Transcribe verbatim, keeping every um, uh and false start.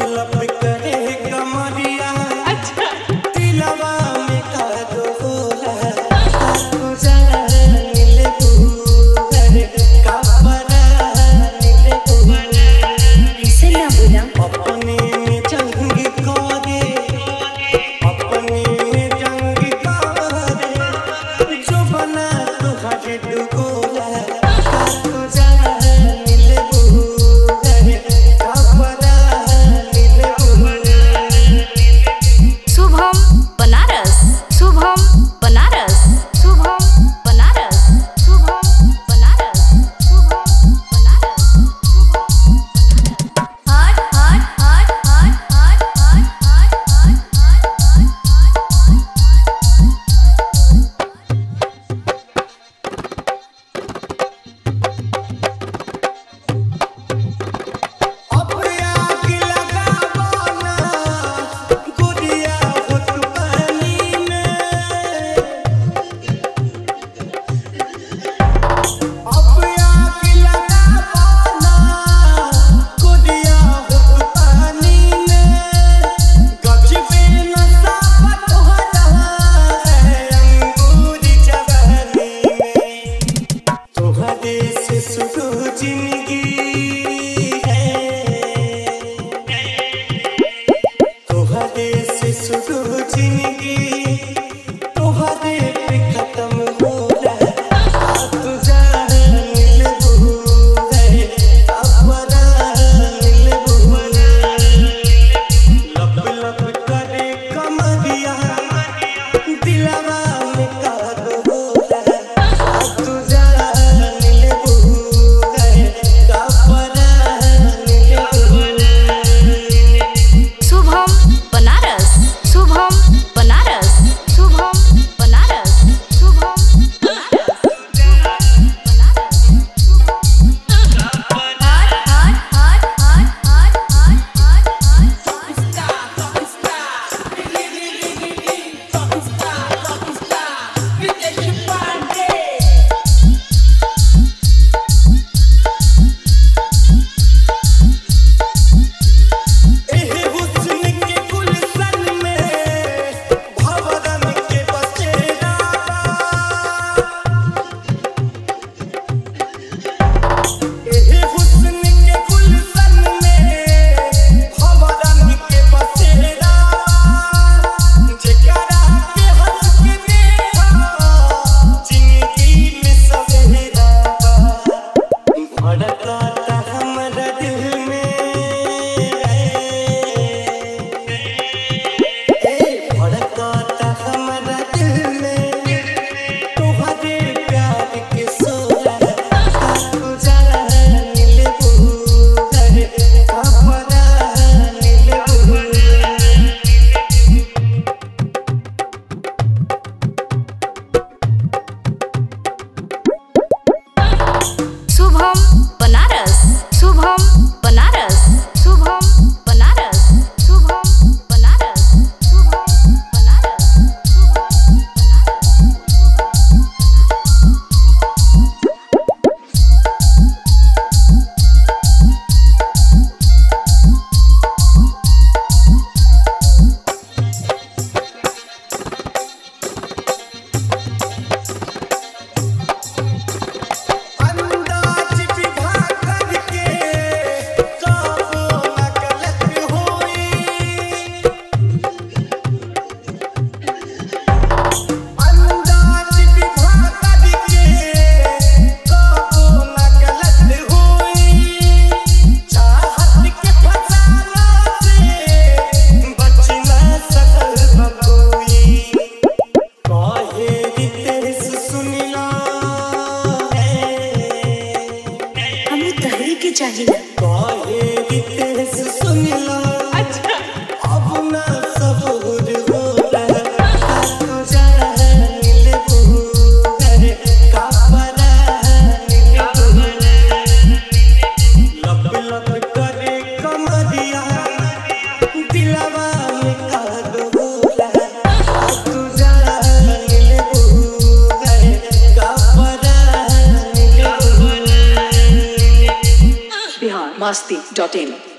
लप करे कमरिया अच्छा दिलवा में का दो होला तू जान ले बुगर का परा ले बुगर ऐसे ना बोला अपने में जंग करे अपने में जंग करे जो बना तुहरे डुगोला तू जान ले बुगर का परा ले बुगर शुभम बनारस शुभम बनारस शुभम बनारस शुभम बनारस शुभम बनारस हट हट हट हट हट हट हट अपया की लगावाना गुड़िया होत पानी में अपया की लगावाना गुड़िया होत पानी में गजबे नशा तोहरा है अंगूरी जवानी में तोहरे से शुरू जिंदगी है तोहरे से शुरू जिंदगी तोहरे पे खत्म हो रहा तू जान ले बुगर अपना ले बुगर लब लब करे कमरिया दिलवा में का दो होला तू जान ले बुगर अपना ले बुगर शुभम बनारस शुभम बनारस शुभम बनारस शुभम बनारस एहे हुस्न के गुलशन में भंवरन के बसेरा एहे हुस्न के गुलशन में भंवरन के बसेरा जेकरा के हंस के देखा जिंदगी में सवेरा भड़काता हमरा दिल में ए भड़काता हमरा दिल में तोहरे प्यार के सोला तू जान ले बुगर अपना ले बुगर शुभम बनारस शुभम बनारस शुभम बनारस शुभम बनारस शुभम बनारस अंदाज विभा करके काबू न गलत होई अंदाज विभा करके काबू न गलत होई चाहत के फसाना से बच न सकल कोई काहे रितेश सुनिला हमें तहरी के चाहिए काहे रितेश सुनिला अच्छा अब ना सबूर होला तू जान ले बुगर का परा ले बुगर लब लब करे कमरिया दिलवा में का दो होला तू जान ले बुगर का परा ले बुगर बिहार मस्ती डॉट इन।